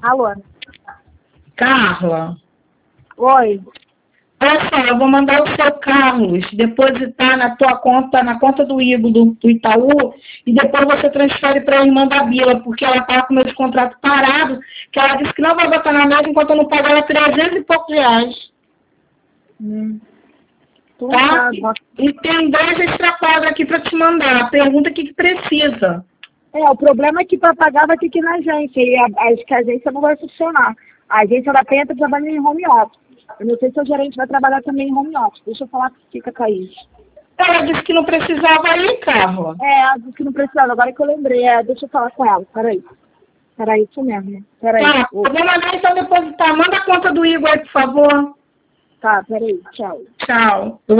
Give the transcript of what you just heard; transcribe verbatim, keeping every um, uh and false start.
Alô? Carla, Oi. olha só, eu vou mandar o seu Carlos depositar na tua conta, na conta do Igor do, do Itaú, e depois você transfere para a irmã da Bila, porque ela está com o meu contrato parado, que ela disse que não vai botar na mesa enquanto eu não pagar ela trezentos e poucos reais. Hum. Então Tá? tá, bota- E tem dois extra aqui para te mandar. Pergunta o que, que precisa. É, o problema é que para pagar vai ter que ir na agência, e a, acho que a agência não vai funcionar. A agência da Penha está trabalhando em home office. Eu não sei se o gerente vai trabalhar também em home office. Deixa eu falar que fica, Thaís. Ela disse que não precisava ir, Carla. É, ela disse que não precisava, agora que eu lembrei. É, deixa eu falar com ela, peraí. Peraí, isso mesmo. Peraí. Tá, eu Ô, vou mandar então depositar. Manda a conta do Igor aí, por favor. tá, peraí, tchau. Tchau.